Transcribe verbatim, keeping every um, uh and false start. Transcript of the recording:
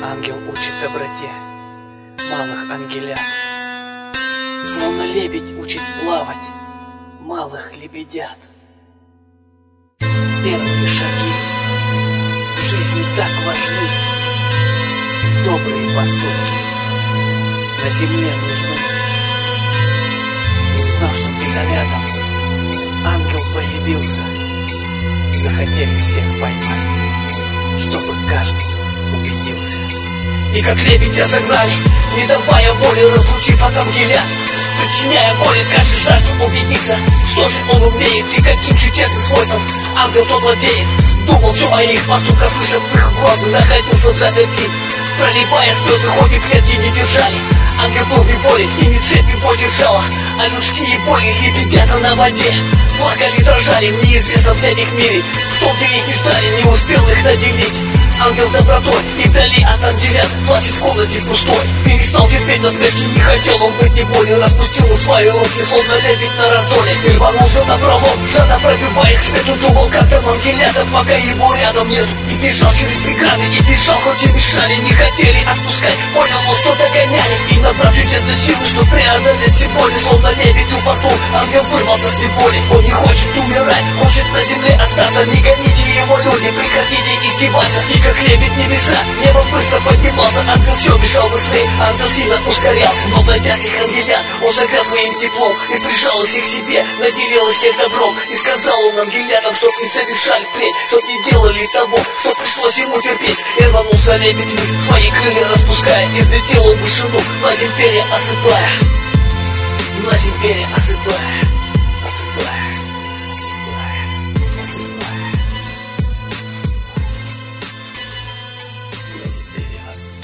Ангел учит доброте малых ангелят, словно лебедь учит плавать малых лебедят. Первые шаги в жизни так важны, добрые поступки на земле нужны. Узнав, что где-то рядом ангел появился, захотели всех поймать, чтобы каждый убедился. И как лебедь разогнали, не давая воли, разлучив от ангеля, причиняя боль, каждый жаждет убедиться, что же он умеет и каким чудесным свойством ангел тот владеет. Думал все о их поступках, слыша в их глаза, находился в заперти, проливая слезы, хоть и клетки не держали. Ангел был в боли, и не цепи боль держала, а людские боли лебедята на воде. Благо ли дрожали в неизвестном для них мире, в том, где их не ждали, не успел их наделить. Ангел добротой и вдали от ангелят плачет в комнате пустой. Перестал терпеть насмешки, не хотел он быть не болен. Распустил свои руки, словно лебедь на раздоле, и рванулся на пролом, жадно пробиваясь к свету. Думал, как там ангелята, пока его рядом нет. И бежал через преграды, и бежал, хоть и мешали, не хотели отпускать. Понял, но что догоняли, и набрав чудесной силы, что преодолеть все боли, словно лебедь упорхнул, ангел вырвался с неволи. Он не хочет умирать, хочет на земле остаться. Не гоните его, люди, прекратите издеваться. И как лебедь небеса, небо быстро поднимался, ангел все бежал быстрее, ангел сильно ускорялся. Но зайдя всех ангелят, он согрел своим теплом и прижал их к себе, наделил их всех добром. И сказал он ангелятам, чтоб не совершали впредь, чтоб не делали того, что пришлось ему терпеть. И рванулся лебедь вниз, свои крылья распуская, и взлетел он в вышину, на земле осыпая, на земле осыпая, осыпая, осыпая, осыпая. Yes.